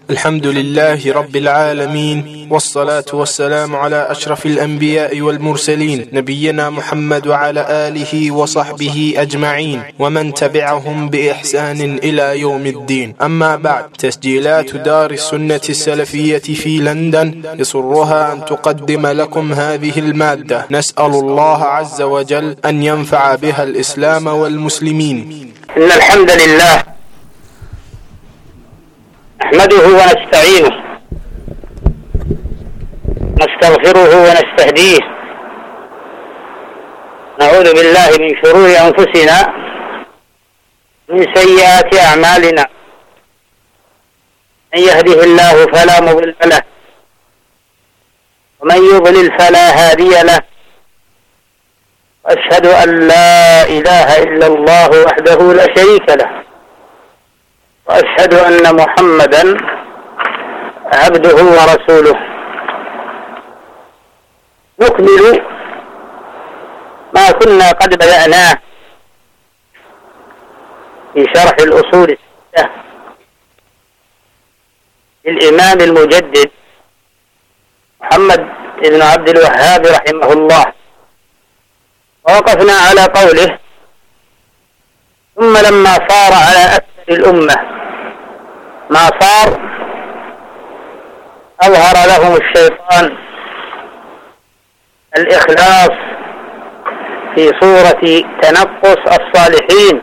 الحمد لله رب العالمين، والصلاة والسلام على أشرف الأنبياء والمرسلين، نبينا محمد وعلى آله وصحبه أجمعين ومن تبعهم بإحسان إلى يوم الدين. أما بعد، تسجيلات دار السنة السلفية في لندن يسرها أن تقدم لكم هذه المادة. نسأل الله عز وجل أن ينفع بها الإسلام والمسلمين. إن الحمد لله نحمده ونستعينه نستغفره ونستهديه، نعوذ بالله من شرور أنفسنا من سيئات أعمالنا، من يهده الله فلا مضل له ومن يضلل فلا هادي له، وأشهد أن لا إله إلا الله وحده لا شريك له، وأشهد أن محمدا عبده ورسوله. نكمل ما كنا قد بدأناه في شرح الأصول الستة للإمام المجدد محمد بن عبد الوهاب رحمه الله، ووقفنا على قوله: ثم لما صار على أكثر الأمة ما صار أظهر لهم الشيطان الإخلاص في صورة تنقص الصالحين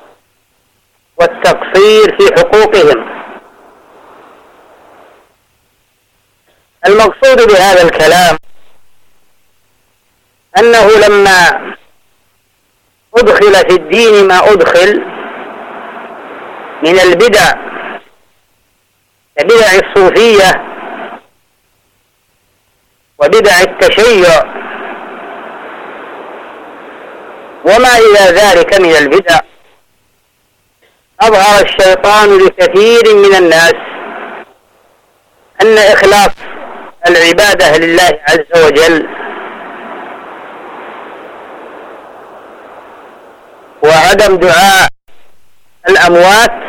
والتقصير في حقوقهم. المقصود بهذا الكلام أنه لما أدخل في الدين ما أدخل من البدع كبدع الصوفية وبدع التشيع وما إلى ذلك من البدع، أظهر الشيطان لكثير من الناس أن إخلاص العبادة لله عز وجل وعدم دعاء الأموات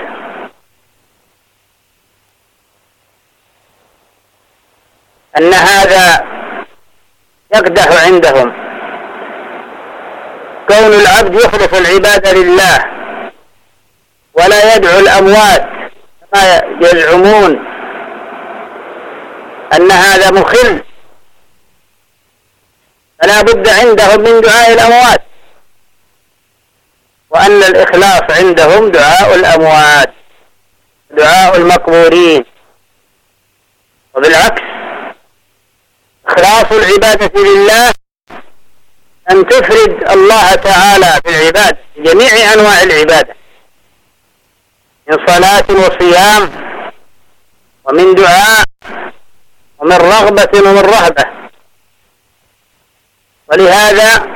أن هذا يقدح عندهم. كون العبد يخلص العبادة لله ولا يدعو الأموات كما يزعمون أن هذا مخل، فلا بد عندهم من دعاء الأموات، وأن الإخلاص عندهم دعاء الأموات، دعاء المقبورين. وبالعكس، إخلاص العبادة لله أن تفرد الله تعالى بالعبادة، جميع أنواع العبادة، من صلاة وصيام ومن دعاء ومن رغبة ومن رهبة. ولهذا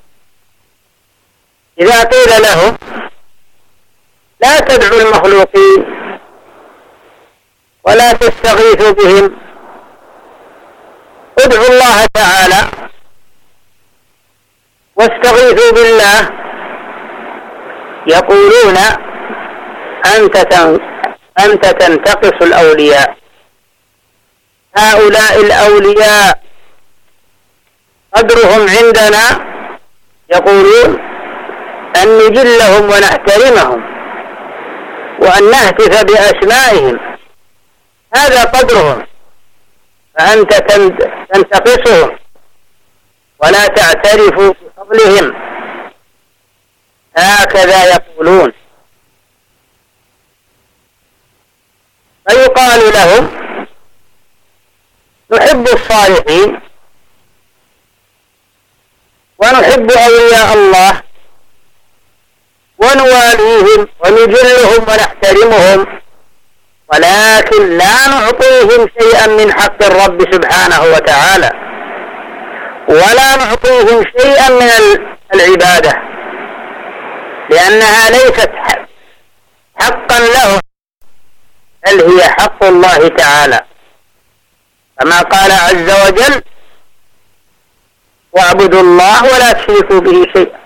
إذا قيل لهم لا تدعوا المخلوقين ولا تستغيثوا بهم، ادعوا الله تعالى واستغيثوا بالله، يقولون أنت تنتقص الأولياء. هؤلاء الأولياء قدرهم عندنا، يقولون أن نجلهم ونحترمهم وأن نهتف بأسمائهم، هذا قدرهم، فأنت تنتقصهم ولا تعترف بفضلهم. هكذا يقولون. فيقال لهم: نحب الصالحين ونحب أولياء الله ونواليهم ونجلهم ونحترمهم، ولكن لا نعطيهم شيئا من حق الرب سبحانه وتعالى، ولا نعطيهم شيئا من العبادة، لأنها ليست حقا لهم، بل هي حق الله تعالى، كما قال عز وجل: واعبدوا الله ولا تشركوا به شيئا.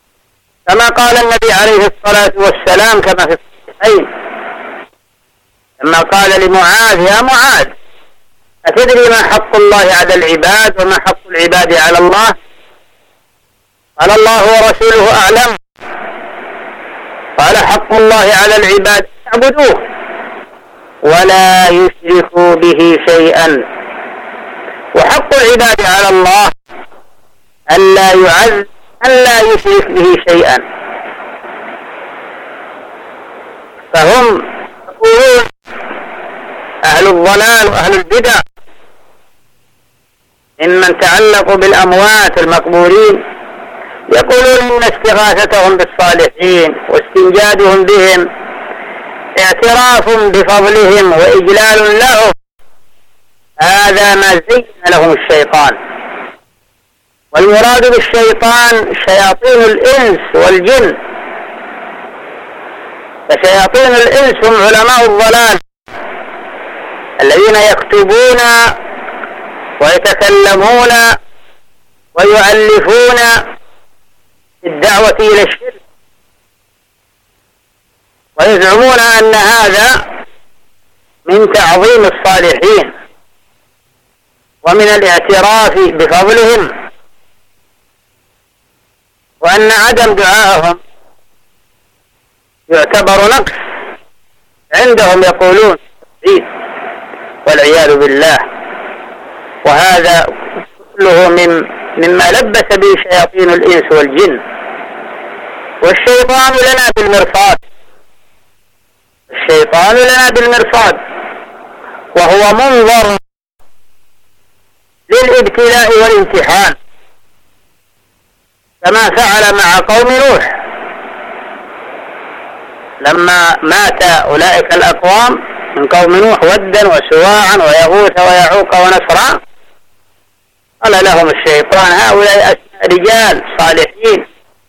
كما قال النبي عليه الصلاة والسلام كما في الصحيحين: لما قال لمعاذ: يا معاذ، أتدري ما حق الله على العباد وما حق العباد على الله؟ قال: الله ورسوله أعلم. قال: حق الله على العباد يعبدوه ولا يشركوا به شيئا، وحق العباد على الله ألا يعذب ألا يشرك به شيئا. فهم يقولون أهل الضلال وأهل البدع ممن تعلقوا بالأموات المقبورين يقولون إن استغاثتهم بالصالحين واستنجادهم بهم اعتراف بفضلهم وإجلال لهم، هذا ما زين لهم الشيطان. والمراد بالشيطان شياطين الإنس والجن، فشياطين الإنس هم علماء الضلال الذين يكتبون ويتكلمون ويؤلفون الدعوة إلى الشرك، ويزعمون أن هذا من تعظيم الصالحين ومن الاعتراف بفضلهم، وأن عدم دعائهم يعتبر نقص عندهم، يقولون والعياذ بالله. وهذا كله مما لبس به شياطين الإنس والجن. والشيطان لنا بالمرصاد، الشيطان لنا بالمرصاد، وهو منظر للابتلاء والامتحان، كما فعل مع قوم نوح لما مات أولئك الأقوام من قوم نوح: ودا وسواعا ويغوث ويعوق ونسرا. قال لهم الشيطان: هؤلاء أسماء رجال صالحين،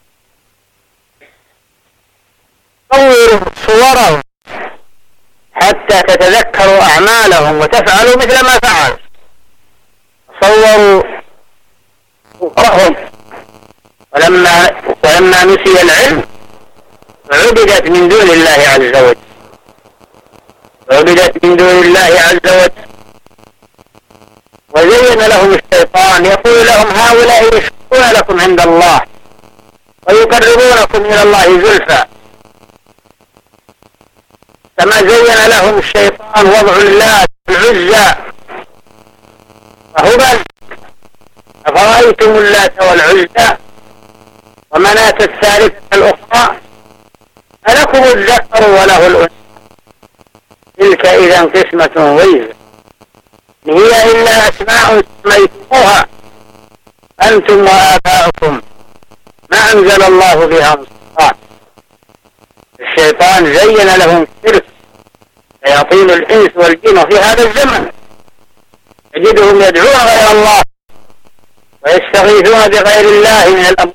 صوروا صورهم حتى تتذكروا أعمالهم وتفعلوا مثل ما فعل. صوروا صورهم، ولما نسي العلم عبدت من دون الله عز وجل، عبدت من دون الله عز وجل. وزين لهم الشيطان يقول لهم: هؤلاء يشفعون لكم عند الله ويقربونكم إلى الله زلفى، كما زين لهم الشيطان وضع الله العزى وهبل: أفرأيتم اللات والعزى ومناة الثالثة الأخرى ألكم الذكر وله الأنثى تلك إذا قسمة ضيزى هي إلا أسماء سميتموها أنتم وآباؤكم ما أنزل الله بها من سلطان. الشيطان زين لهم الشرك، شياطين الإنس والجن في هذا الزمن تجدهم يدعون غير الله ويستغيثون بغير الله من الأمر،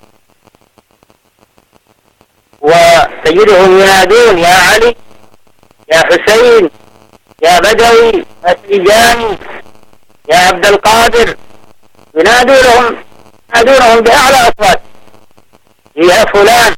وتجدهم ينادون: يا علي، يا حسين، يا بدوي، يا تيجاني، يا عبد القادر، ينادونهم بأعلى أصوات: يا فلان.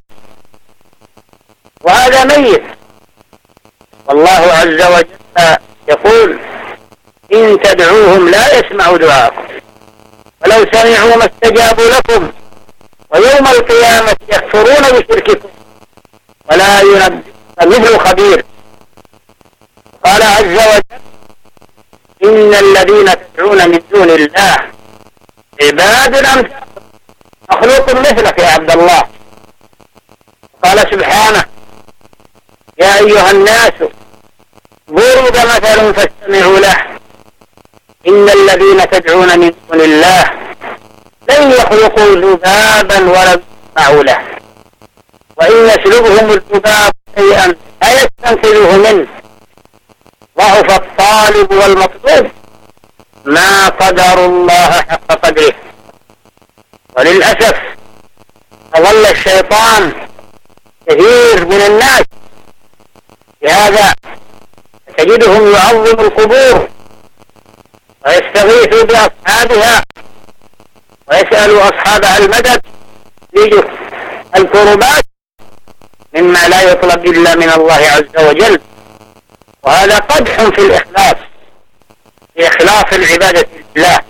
وهذا ميت. والله عز وجل يقول: إن تدعوهم لا يسمعوا دعاءكم ولو سمعوا ما استجابوا لكم ويوم القيامة يكفرون بشرككم ولا ينبئك مثل خبير. قال عز وجل: إن الذين تدعون من دون الله عباد أمثالكم، مخلوق مثلك يا عبد الله. قال سبحانه: يا أيها الناس ضرب مثل فاستمعوا له، إن الذين تدعون من دون الله لن يخلقوا ذبابا ولا يسمعوا له، وإن يسلبهم الذباب شيئا لا يستنقذوه منه، ضعف الطالب والمطلوب، ما قدر الله حق قدره. وللأسف أضل الشيطان كثير من الناس بهذا، تجدهم يعظم القبور ويستغيث بأصحابها ويسأل أصحابها المدد في الكربات مما لا يطلب إلا من الله عز وجل. وهذا قدح في الإخلاص، في إخلاص العبادة لله.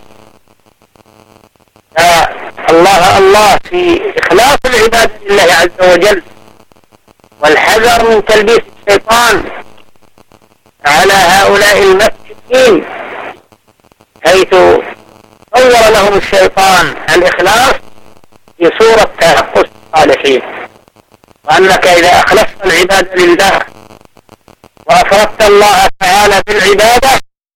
الله في إخلاص العبادة لله عز وجل، والحذر من تلبيس الشيطان على هؤلاء المسلمين، حيث صور لهم الشيطان الإخلاص في صورة تنقص الصالحين، وأنك إذا أخلصت العبادة لله وأفردت الله تعالى في العبادة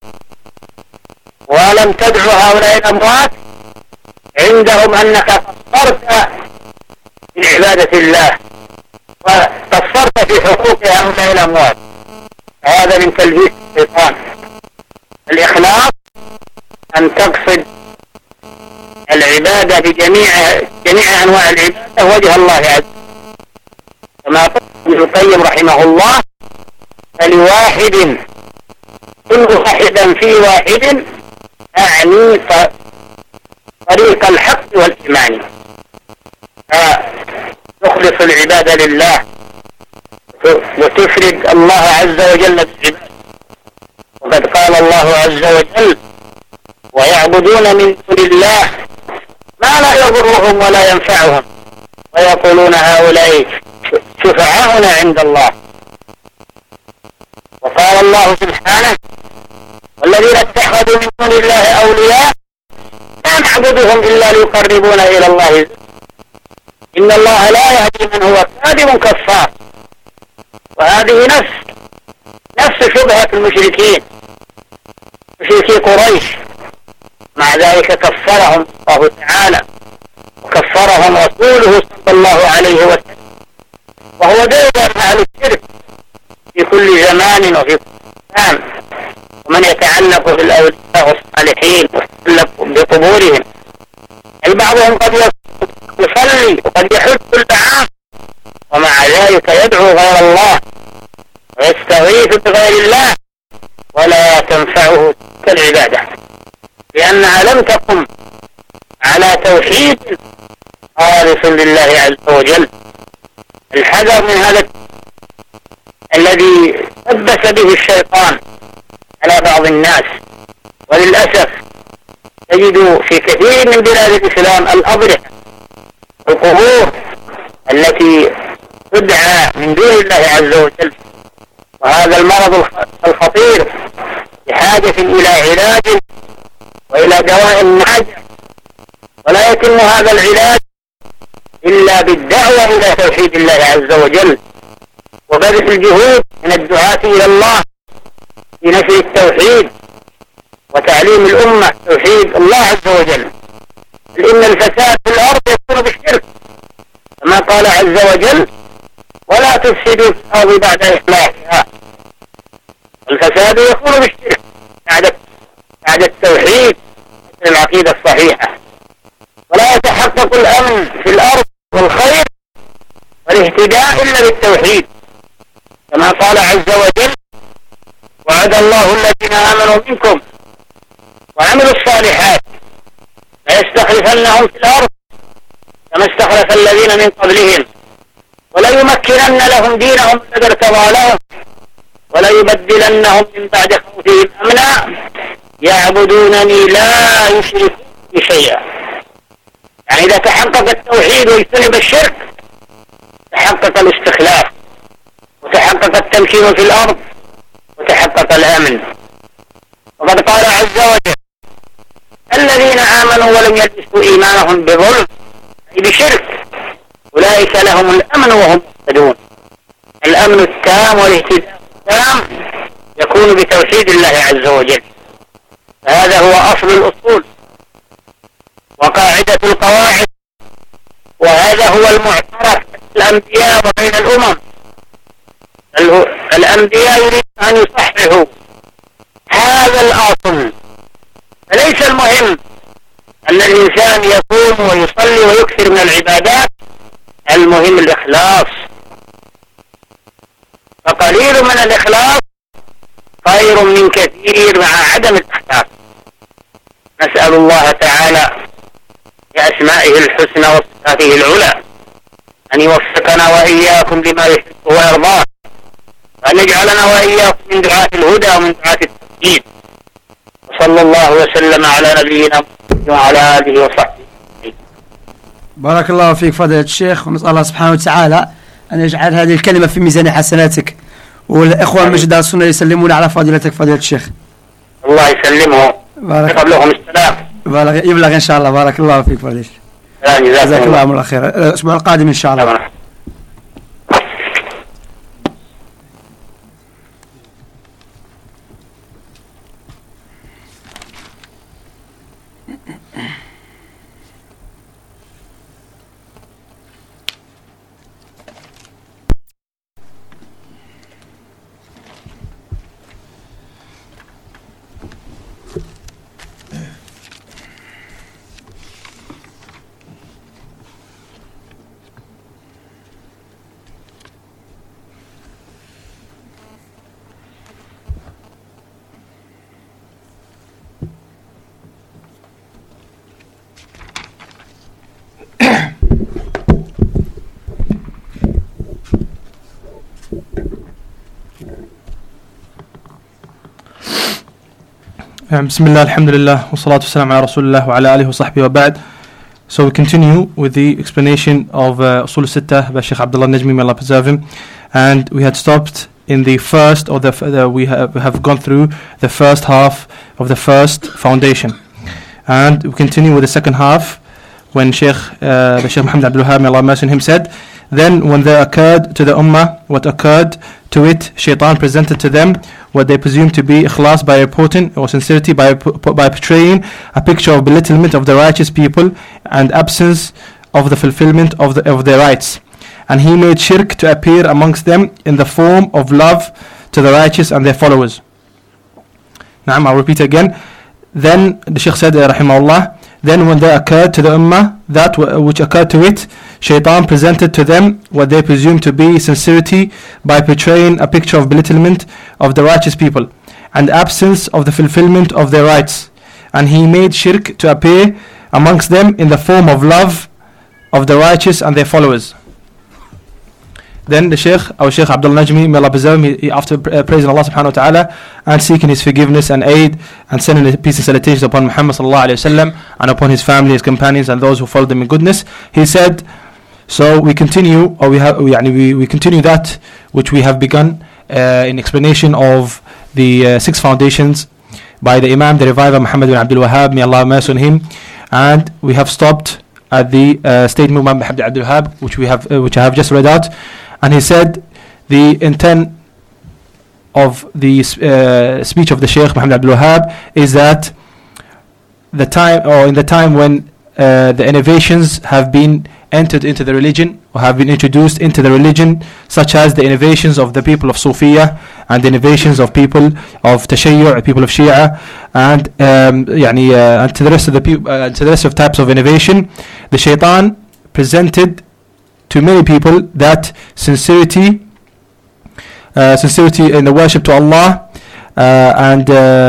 ولم تدعو هؤلاء الأموات، عندهم أنك قصرت في عبادة الله وقصرت في حقوق هؤلاء الأموات. هذا من تلبيس الشيطان. الإخلاص أن تقصد العبادة بجميع أنواع العبادة وجه الله عز وجل، كما قال ابن القيم رحمه الله: فلواحد كل واحدا في واحد أعني طريق الحق والإيمان. تخلص العبادة لله وتفرد الله عز وجل بالعبادة. وقد قال الله عز وجل: ويعبدون من دون الله ما لا يضرهم ولا ينفعهم ويقولون هؤلاء شفعاؤنا عند الله. وقال الله سبحانه: والذين اتخذوا من دون الله أولياء لا نعبدهم إلا ليقربونا إلى الله زلفى إن الله لا يهدي من هو كاذب كفار. وهذه نفس شبهة المشركين، مشركي قريش. مع ذلك كفرهم الله تعالى وكفرهم رسوله صلى الله عليه وسلم، وهو دائما أهل الشرك في كل زمان وفي كل مكان. ومن يتعلق بالأولياء والصالحين ويتعلق بقبورهم، بعضهم قد يصلي وقد يحج كل عام، ومع ذلك يدعو غير الله ويستغيث بغير الله ولا تنفعه كالعبادة، لأنها لم تقم على توحيد خالص لله عز وجل. الحذر من هذا الذي لبس به الشيطان على بعض الناس. وللأسف تجد في كثير من بلاد الإسلام الأضرحة القبور التي تدعى من دون الله عز وجل، وهذا المرض الخطير بحاجة إلى علاج وإلى دواء ناجع، ولا يتم هذا العلاج إلا بالدعوة إلى توحيد الله عز وجل وبذل الجهود من الدعاة إلى الله في نشر التوحيد وتعليم الأمة توحيد الله عز وجل. لأن الفساد في الأرض يكون بالشرك، كما قال عز وجل: ولا تفسدوا في الأرض بعد إصلاحها. الفساد يكون بالشرك بعد التوحيد العقيدة الصحيحة. ولا يتحقق الأمن في الأرض والخير والاهتداء إلا بالتوحيد، كما قال عز وجل: وعد الله الذين آمنوا منكم وعملوا الصالحات ليستخلفنهم في الأرض كما استخلف الذين من قبلهم وليمكنن لهم دينهم الذي ارتضى لهم وليبدلنهم من بعد خوفهم أمنا يعبدونني لا يشركون بي شيئا. يعني إذا تحقق التوحيد واجتنب الشرك تحقق الاستخلاف وتحقق التمكين في الأرض وتحقق الأمن. وقد قال عز وجل: الذين آمنوا ولم يلبسوا إيمانهم بظلم أي بشرك أولئك لهم الأمن وهم مهتدون. الأمن التام والاهتداء التام يكون بتوحيد الله عز وجل، فهذا هو أصل الأصول وقاعدة القواعد، وهذا هو المعترف بين الأنبياء وبين الأمم. الأنبياء يريد أن يصححوا هذا الأصل، فليس المهم أن الإنسان يصوم ويصلي ويكثر من العبادات، المهم الإخلاص. فقليل من الإخلاص خير من كثير مع عدم الإخلاص. نسأل الله تعالى بأسمائه الحسنى وصفاته العلى أن يوفقنا وإياكم لما يحب ويرضاه، وأن يجعلنا وإياكم من دعاة الهدى ومن دعاة التوحيد. صلى الله وسلم على نبينا محمد وعلى آله وصحبه. بارك الله فيك فضيلة الشيخ، ونسأل الله سبحانه وتعالى أن يجعل هذه الكلمة في ميزان حسناتك، والإخوة المجد السنة يسلمون على فضيلتك فضيلة الشيخ. الله يسلمه. قبلهم السلام. يبلغ إن شاء الله. بارك الله فيك فضيلة الشيخ. جزاك الله خير. الأسبوع القادم إن شاء الله. Bismillah, alhamdulillah, wa salatu wassalam ala rasulullah wa ala alihi wa sahbihi wa ba'd. So we continue with the explanation of Usul Sittah by Sheikh Abdullah Najmi, may Allah preserve him. And we had stopped in the first, or we have gone through the first half of the first foundation. And we continue with the second half when Sheikh Muhammad Abdul Wahhab, may Allah mercy him, said, then when there occurred to the Ummah what occurred to it, Shaitan presented to them what they presumed to be ikhlas by reporting, or sincerity by portraying a picture of belittlement of the righteous people and absence of the fulfillment of their rights. And he made shirk to appear amongst them in the form of love to the righteous and their followers. Naam, I'll repeat again. Then the Shaykh said, rahimahullah, then when there occurred to the Ummah that which occurred to it, Shaitan presented to them what they presumed to be sincerity by portraying a picture of belittlement of the righteous people and absence of the fulfillment of their rights. And he made shirk to appear amongst them in the form of love of the righteous and their followers. Then the Shaykh, our Shaykh Abdul Najmi, may Allah preserve him, after praising Allah subhanahu wa ta'ala and seeking his forgiveness and aid and sending peace and salutations upon Muhammad sallallahu alayhi wa sallam and upon his family, his companions and those who followed them in goodness, he said, so we continue, or we continue that which we have begun in explanation of the 6 foundations by the Imam, the Reviver Muhammad bin Abdul Wahhab, may Allah mercy on him. And we have stopped at the statement of Muhammad bin Abdul Wahhab, which I have just read out. And he said the intent of the speech of the Shaykh Muhammad Abdul Wahhab is that in the time when the innovations have been entered into the religion, or have been introduced into the religion, such as the innovations of the people of Sufiya and the innovations of people of Tashayyu', people of Shia, and to the rest of the people, to the rest of types of innovation, the Shaitan presented to many people that sincerity in the worship to Allah and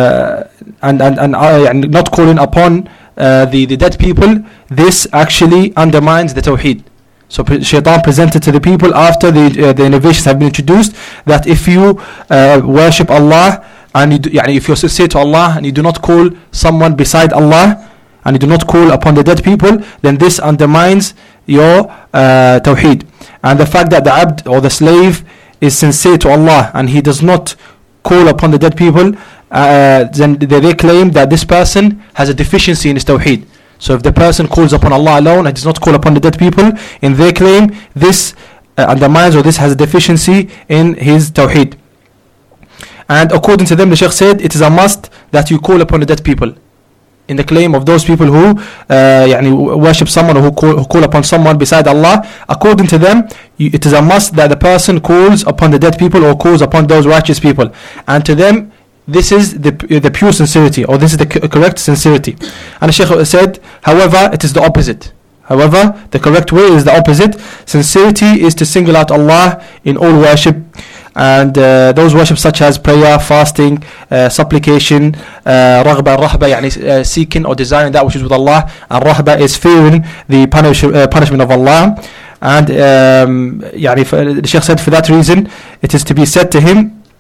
not calling upon the dead people, this actually undermines the Tawheed. So Shaitan presented to the people after the innovations have been introduced that if you worship Allah and if you're sincere to Allah and you do not call someone beside Allah and you do not call upon the dead people, then this undermines your Tawheed. And the fact that the abd or the slave is sincere to Allah and he does not call upon the dead people, then they claim that this person has a deficiency in his Tawheed. So if the person calls upon Allah alone and does not call upon the dead people, in their claim this undermines, or this has a deficiency in his Tawheed. And according to them, the Shaykh said, it is a must that you call upon the dead people. In the claim of those people who worship someone, or who call upon someone beside Allah, according to them, it is a must that the person calls upon the dead people or calls upon those righteous people. And to them, this is the pure sincerity, or this is the correct sincerity. And the Shaykh said, however, it is the opposite. However, the correct way is the opposite. Sincerity is to single out Allah in all worship, and those worship such as prayer, fasting, supplication, raghba, rahba, seeking or desiring that which is with Allah, and rahba is fearing the punishment of Allah. And the Shaykh said, for that reason, it is to be said to him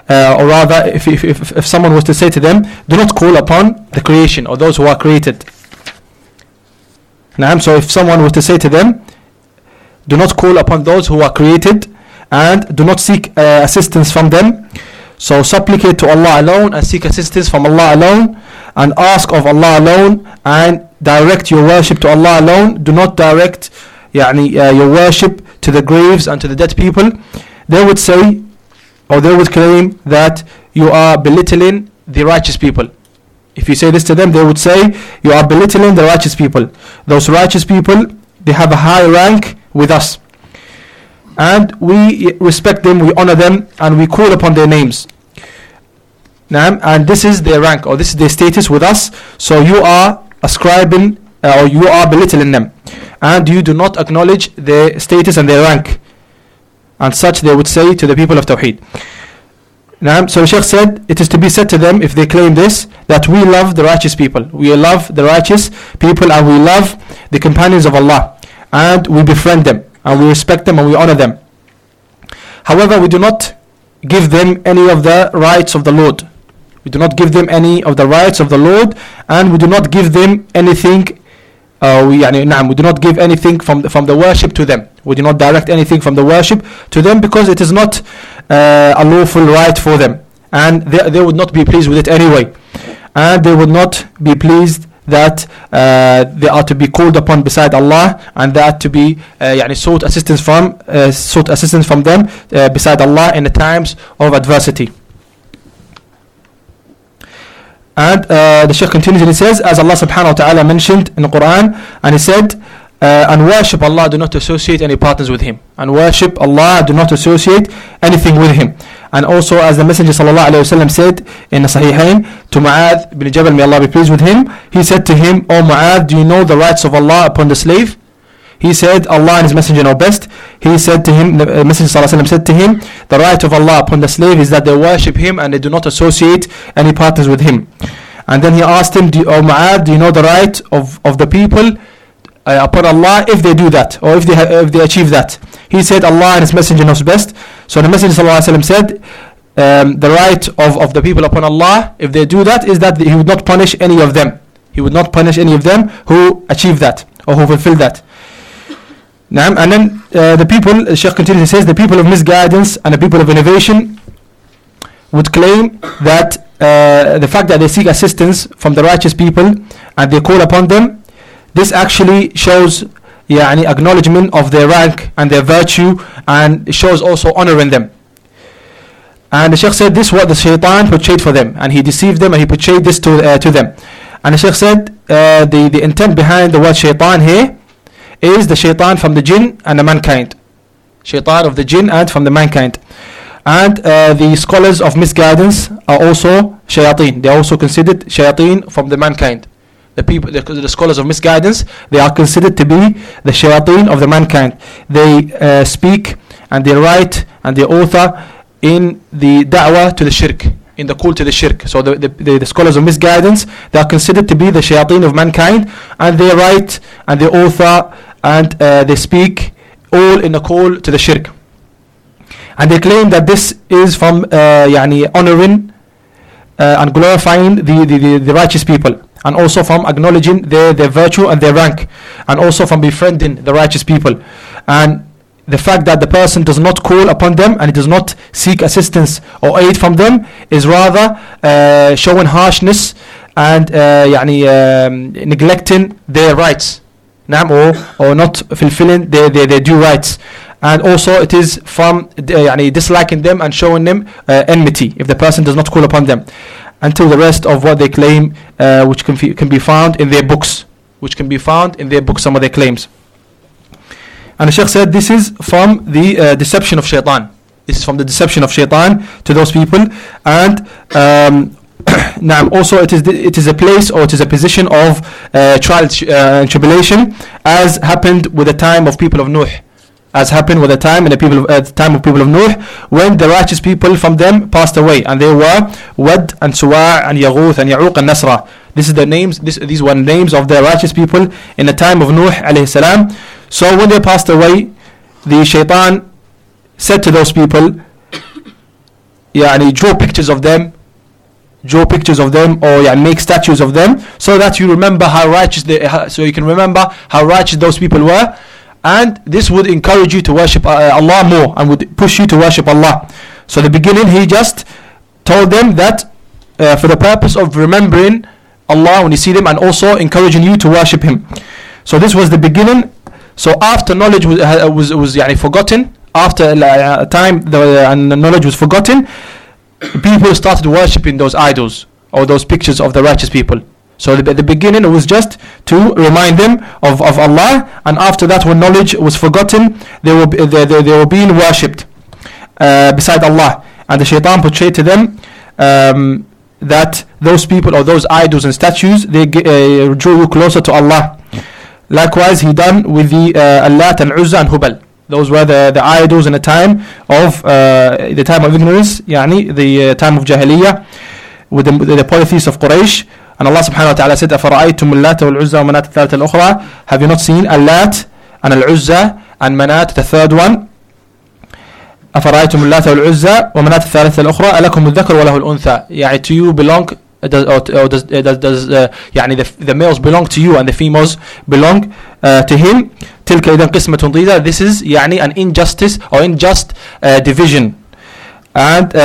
or rather, if someone was to say to them, do not call upon the creation or those who are created. So if someone was to say to them, do not call upon those who are created and do not seek assistance from them, so supplicate to Allah alone and seek assistance from Allah alone and ask of Allah alone and direct your worship to Allah alone. Do not direct your worship to the graves and to the dead people. They would say, or they would claim that you are belittling the righteous people. If you say this to them, they would say you are belittling the righteous people. Those righteous people, they have a high rank with us, and we respect them, we honor them, and we call upon their names. And this is their rank, or this is their status with us. So you are ascribing, or you are belittling them, and you do not acknowledge their status and their rank. And such they would say to the people of Tawheed. So the Shaykh said, it is to be said to them, if they claim this, that we love the righteous people. We love the righteous people, and we love the companions of Allah, and we befriend them, and we respect them, and we honor them. However, we do not give them any of the rights of the Lord. We do not give them any of the rights of the Lord, and we do not give them anything. We do not give anything from the worship to them. We do not direct anything from the worship to them, because it is not a lawful right for them, and they would not be pleased with it anyway, and they would not be pleased that they are to be called upon beside Allah, and that to be sought assistance from them beside Allah in the times of adversity. And the Shaykh continues and he says, as Allah subhanahu wa ta'ala mentioned in the Quran, and he said, and worship Allah, do not associate any partners with Him. And worship Allah, do not associate anything with Him. And also, as the Messenger sallallahu alayhi wa sallam said in the Sahihain to Mu'adh bin Jabal, may Allah be pleased with him, he said to him, O Mu'adh, do you know the rights of Allah upon the slave? He said, Allah and His Messenger know best. He said to him, the Messenger sallallahu alayhi wa sallam said to him, the right of Allah upon the slave is that they worship Him and they do not associate any partners with Him. And then he asked him, O Mu'adh, do you know the right of the people upon Allah if they do that, or if they achieve that? He said, Allah and His Messenger knows best. So the Messenger sallallahu alayhi wa sallam said, the right of the people upon Allah, if they do that, is that He would not punish any of them. He would not punish any of them who achieve that or who fulfill that. And then the people, the Shaykh continues, he says, the people of misguidance and the people of innovation would claim that the fact that they seek assistance from the righteous people and they call upon them, this actually shows acknowledgement of their rank and their virtue, and it shows also honor in them. And the Shaykh said, this is what the shaitan portrayed for them, and he deceived them and he portrayed this to them. And the Shaykh said, the intent behind the word shaitan here is the shaitan from the jinn and the mankind. Shaitan of the jinn and from the mankind. And the scholars of misguidance are also shayateen. They are also considered shayateen from the mankind. The scholars of misguidance, they are considered to be the shayateen of the mankind. They speak and they write and they author in the da'wah to the shirk, in the call to the shirk. So the scholars of misguidance, they are considered to be the shayateen of mankind, and they write and they author and they speak all in the call to the shirk. And they claim that this is from honoring and glorifying the righteous people, and also from acknowledging their virtue and their rank, and also from befriending the righteous people. And the fact that the person does not call upon them and he does not seek assistance or aid from them is rather showing harshness and neglecting their rights, or not fulfilling their due rights. And also it is from disliking them and showing them enmity if the person does not call upon them, until the rest of what they claim, which can be found in their books, some of their claims. And the Shaykh said, this is from the deception of shaitan. This is from the deception of shaitan to those people. And also it is a place, or it is a position of trial and tribulation, as happened with the time of people of Nuh. As happened with the time of people of Nuh, when the righteous people from them passed away, and they were Wad and Suwa' and Yaghuth and Ya'uq and Nasra. These were names of the righteous people in the time of Nuh alayhi salam. So when they passed away, the shaitan said to those people, draw pictures of them, or make statues of them, so that you remember how righteous so you can remember how righteous those people were, and this would encourage you to worship Allah more and would push you to worship Allah. So the beginning, he just told them that for the purpose of remembering Allah when you see them, and also encouraging you to worship Him. So this was the beginning. So after knowledge was forgotten, after time and knowledge was forgotten, people started worshipping those idols or those pictures of the righteous people. So at the beginning it was just to remind them of Allah, and after that, when knowledge was forgotten, they were being worshipped beside Allah, and the shaitan portrayed to them that those people or those idols and statues, they drew you closer to Allah. Likewise, he done with the Allat and Uzza and Hubal. Those were the idols in the time of ignorance, the time of Jahiliyyah, with the polytheists of Quraysh. And Allah subhanahu wa ta'ala said, أَفَرَأَيْتُمُ اللَّاتَ وَالْعُزَّى وَمَنَاةَ الثَّالِثَةَ الْأُخْرَى. Have you not seen Allat and Al-Uzza and Manat, the third one? أَفَرَأَيْتُمُ اللَّاتَ وَالْعُزَّى وَمَنَاةَ الثَّالِثَةَ الْأُخْرَى أَلَكُمُ الذَّكَرُ وَلَهُ الْأُنْثَى. To you belong, does the males belong to you and the females belong to him? تلك إذا قسمة ضيزى. This is an injustice or unjust division. And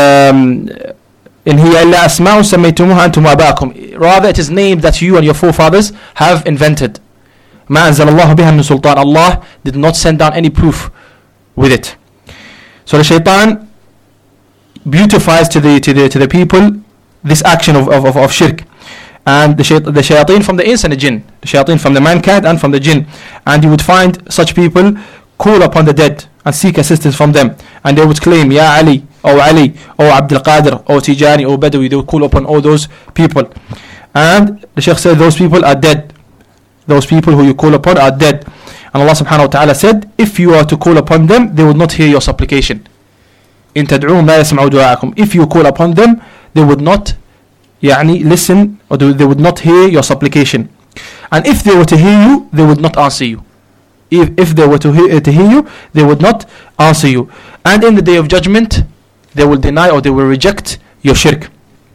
إن هي إلا أسماء سميتموها أنتم وآباؤكم. Rather, it is named that you and your forefathers have invented. ما أنزل الله بها من سلطان. Allah did not send down any proof with it. So the shaitan beautifies to the people this action of shirk. And the shayateen from the ins and the jinn, the shayateen from the mankind and from the jinn. And you would find such people call upon the dead and seek assistance from them, and they would claim, Ya Ali, or Abdul Qadir, or Tijani, or Badawi. They would call upon all those people, and the Shaykh said those people are dead. Those people who you call upon are dead. And Allah subhanahu wa ta'ala said, if you are to call upon them, they would not hear your supplication. In tad'uhum la yasma'u du'aakum. If you call upon them, they would not listen, or they would not hear your supplication. And if they were to hear you, they would not answer you. If they were to hear you, they would not answer you. And in the day of judgment, they will deny or they will reject your shirk.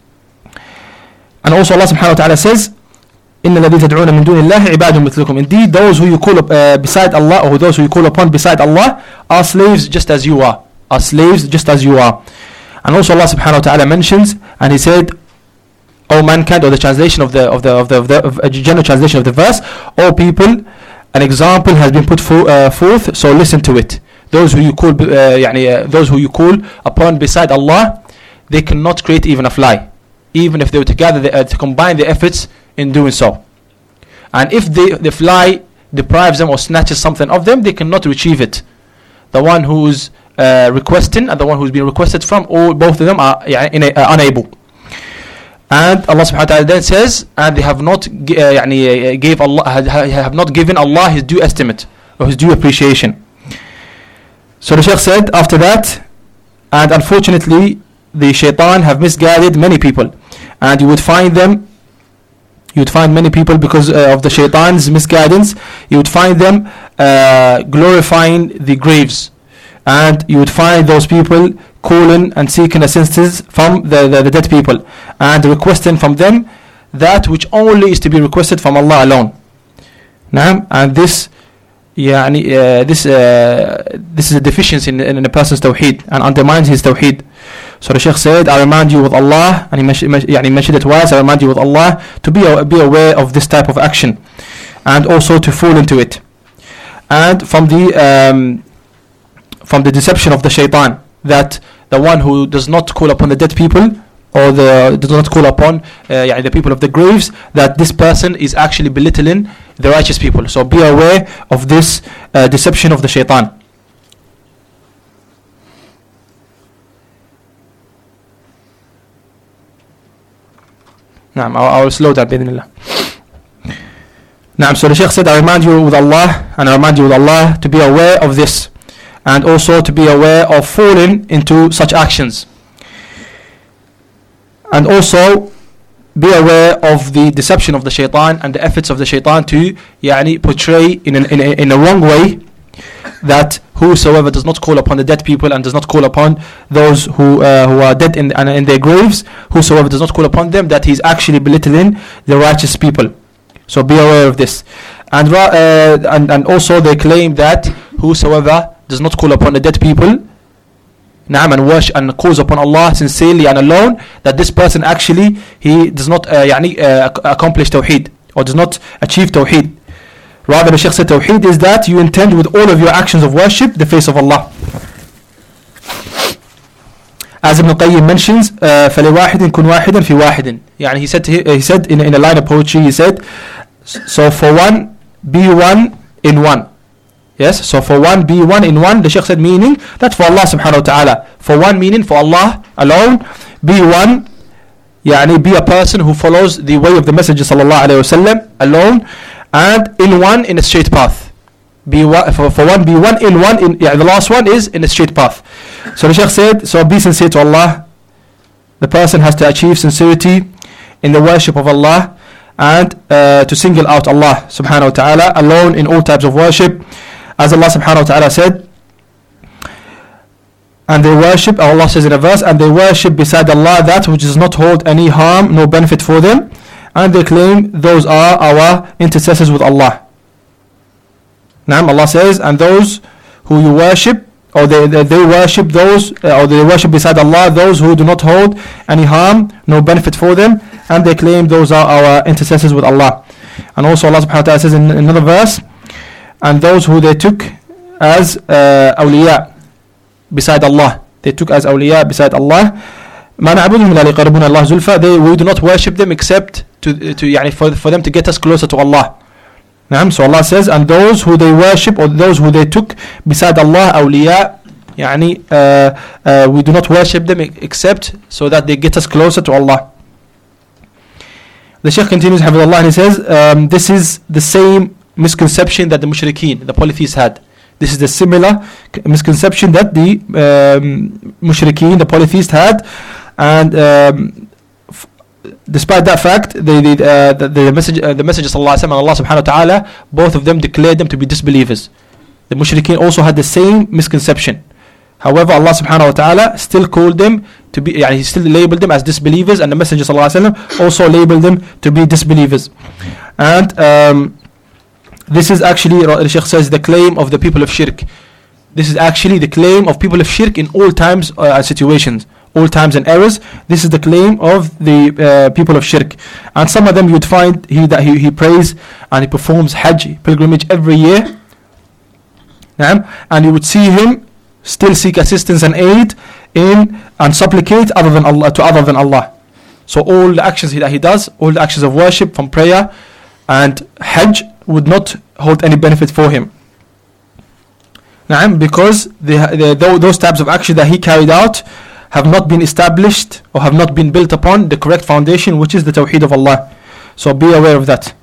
And also Allah subhanahu wa ta'ala says, إِنَّ الَّذِي تَدْعُونَ مِن دُونِ اللَّهِ عِبَادٌ مِثْلُكُمْ. Indeed, those who you call beside Allah, or those who you call upon beside Allah, are slaves just as you are. And also Allah subhanahu wa ta'ala mentions, and He said, O mankind, or the translation of the general translation of the verse, O people, an example has been put forth, so listen to it. Those who you call upon beside Allah, they cannot create even a fly, even if they were to gather to combine their efforts in doing so. And if the fly deprives them or snatches something of them, they cannot retrieve it. The one who's requesting and the one who's being requested from, or both of them are unable. And Allah subhanahu wa ta'ala then says, and they have not have not given Allah His due estimate or His due appreciation. So the Shaykh said after that, and unfortunately the shaitan have misguided many people, and you would find many people, because of the shaitan's misguidance, you would find them glorifying the graves, and you would find those people calling and seeking assistance from the dead people, and requesting from them that which only is to be requested from Allah alone. And this is a deficiency in a person's tawheed and undermines his tawheed. So the Shaykh said, I remind you with Allah, and he mentioned it twice, I remind you with Allah to be aware of this type of action, and also to fall into it. And from the deception of the shaitan, that the one who does not call upon the dead people, or does not call upon the people of the graves, that this person is actually belittling the righteous people. So be aware of this deception of the shaitan. I will slow down بإذن الله. So the Shaykh said, I remind you with Allah, and I remind you with Allah to be aware of this, and also to be aware of falling into such actions, and also be aware of the deception of the shaitan and the efforts of the shaitan to portray in a wrong way that whosoever does not call upon the dead people and does not call upon those who are dead in their graves, whosoever does not call upon them, that he's actually belittling the righteous people. So be aware of this. And also they claim that whosoever does not call upon the dead people, and worship and calls upon Allah sincerely and alone, that this person actually he does not accomplish Tawheed, or does not achieve Tawheed. Rather, the Shaykh said Tawheed is that you intend with all of your actions of worship the face of Allah. As Ibn Qayyim mentions, فَلِوَاحِدٍ كُنْ وَاحِدًا فِي وَاحِدٍ. He said in a line of poetry, he said, so for one, be one in one. Yes, so for one, be one in one. The Shaykh said, meaning that for Allah subhanahu wa ta'ala. For one, meaning for Allah alone. Be one, be a person who follows the way of the Messenger sallallahu alayhi wa sallam alone. And in one, in a straight path. For one, be one in one. The last one is in a straight path. So the Shaykh said, so be sincere to Allah. The person has to achieve sincerity in the worship of Allah, and to single out Allah subhanahu wa ta'ala alone in all types of worship. As Allah subhanahu wa ta'ala said, and they worship, Allah says in a verse, and they worship beside Allah that which does not hold any harm nor benefit for them, and they claim those are our intercessors with Allah. Naam, Allah says, and those who you worship, or they worship those, or they worship beside Allah those who do not hold any harm nor benefit for them, and they claim those are our intercessors with Allah. And also Allah subhanahu wa ta'ala says in another verse, and those who they took as awliya beside Allah, they took as awliya beside Allah, ما نعبدهم إلا ليقربونا الله زلفى, we do not worship them except for them to get us closer to Allah. So Allah says, and those who they worship, or those who they took beside Allah awliya, we do not worship them except so that they get us closer to Allah. The Shaykh continues, Hafidhullah, and he says, this is the same misconception that the mushrikeen, the polytheists, had. This is the similar misconception that the mushrikeen, the polytheists, had. And despite that fact, the Messenger sallallahu alaihi wasallam and Allah subhanahu wa ta'ala, both of them declared them to be disbelievers. The mushrikeen also had the same misconception. However, Allah subhanahu wa ta'ala still called them to be, he still labeled them as disbelievers, and the Messenger sallallahu alaihi wasallam also labeled them to be disbelievers. And this is actually, the Shaykh says, the claim of the people of shirk. This is actually the claim of people of shirk in all times and situations, all times and eras. This is the claim of the people of shirk. And some of them you would find that he prays and he performs Hajj, pilgrimage, every year. And you would see him still seek assistance and aid in and supplicate to other than Allah. So all the actions that he does, all the actions of worship from prayer and Hajj, would not hold any benefit for him. Because those types of action that he carried out have not been established or have not been built upon the correct foundation, which is the Tawheed of Allah. So be aware of that.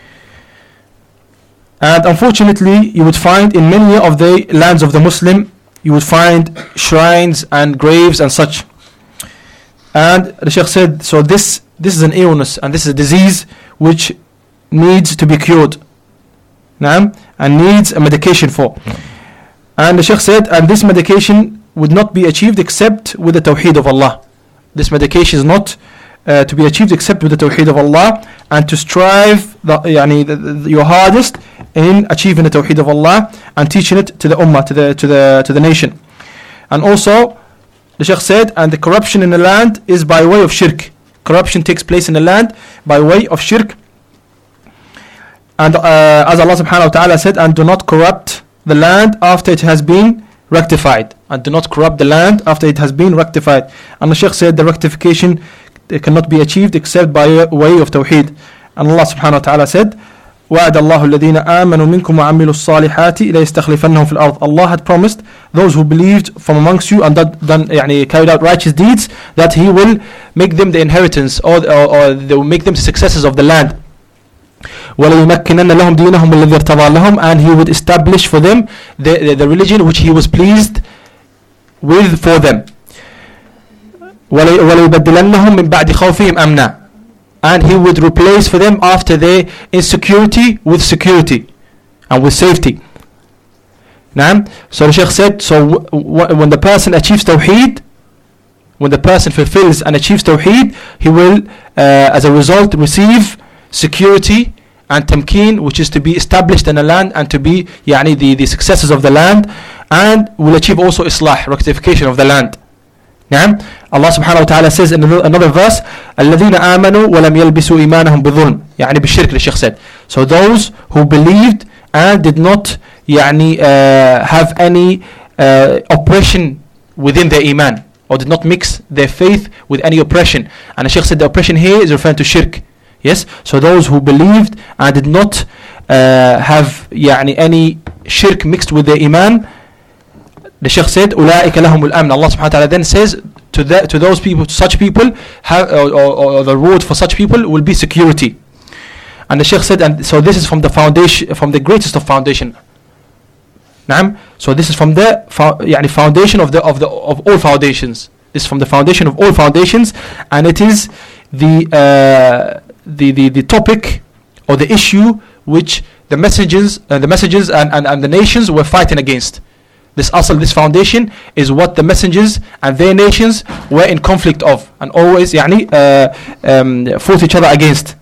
And unfortunately, you would find in many of the lands of the Muslim, you would find shrines and graves and such. And the Shaykh said, so this is an illness, and this is a disease which needs to be cured, and needs a medication for. And the Shaykh said, and this medication would not be achieved except with the Tawheed of Allah. This medication is not to be achieved except with the Tawheed of Allah, and to strive your hardest in achieving the Tawheed of Allah and teaching it to the Ummah, to the nation. And also, the Shaykh said, and the corruption in the land is by way of shirk. Corruption takes place in the land by way of shirk. And as Allah subhanahu wa ta'ala said, and do not corrupt the land after it has been rectified. And do not corrupt the land after it has been rectified. And the Shaykh said the rectification cannot be achieved except by way of Tawheed. And Allah subhanahu wa ta'ala said, وَعَدَ اللَّهُ الَّذِينَ آمَنُوا مِنْكُمْ وَعَمِلُوا الصَّالِحَاتِ لَيَسْتَخْلِفَنَّهُمْ فِي الْأَرْضِ. Allah had promised those who believed from amongst you and carried out righteous deeds, that He will make them the inheritance, or they will make them the successors of the land. وَلَيُمَكِّنَنَّ لَهُمْ دِينَهُمْ الَّذِي ارْتَضَى لَهُمْ, and He would establish for them the religion which He was pleased with for them. وَلَيُبَدِّلَنَّهُمْ مِنْ بَعْدِ خَوْفِهِمْ أَمْنًا, and He would replace for them after their insecurity with security and with safety. Naam. So the Shaykh said, so when the person achieves Tawheed, when the person fulfills and achieves Tawheed, he will as a result receive security and tamkeen, which is to be established in the land and to be the successors of the land, and will achieve also islah, rectification of the land. Naam. Allah subhanahu wa ta'ala says in another verse, الَّذِينَ آمَنُوا وَلَمْ يَلْبِسُوا إِيمَانَهُمْ بِظُلْمٍ, بالشرك, the Shaykh said. So those who believed and did not have any oppression within their iman, or did not mix their faith with any oppression. And the Shaykh said the oppression here is referring to shirk. Yes, so those who believed and did not have any shirk mixed with their iman, the Shaykh said أولئك لهم الأمن. Allah subhanahu wa ta'ala then says to those people, to such people, or the reward for such people will be security. And the Shaykh said, and so this is from the foundation, from the greatest of foundation. Naam. So this is from the foundation of all foundations. This is from the foundation of all foundations, and it is the topic or the issue which the messengers and the nations were fighting against. This this foundation is what the messengers and their nations were in conflict of, and always fought each other against.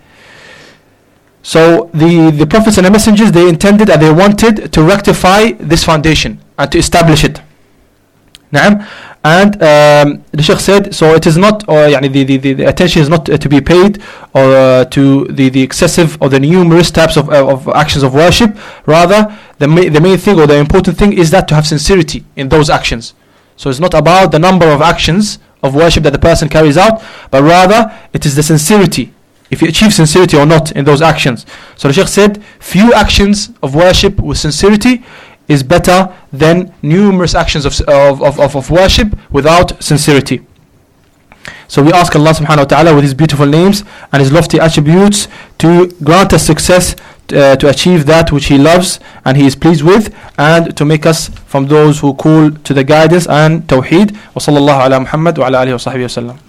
So the prophets and the messengers, they intended and they wanted to rectify this foundation and to establish it. Naam. And the Shaykh said, so it is not, or the attention is not to be paid or to the excessive or the numerous types of actions of worship. Rather, the main thing or the important thing is that to have sincerity in those actions. So it's not about the number of actions of worship that the person carries out, but rather it is the sincerity, if you achieve sincerity or not in those actions. So the Shaykh said, few actions of worship with sincerity is better than numerous actions of worship without sincerity. So we ask Allah subhanahu wa ta'ala with His beautiful names and His lofty attributes to grant us success to achieve that which He loves and He is pleased with, and to make us from those who call to the guidance and Tawheed. Wa sallallahu ala Muhammad wa ala alihi wa sahbihi wa sallam.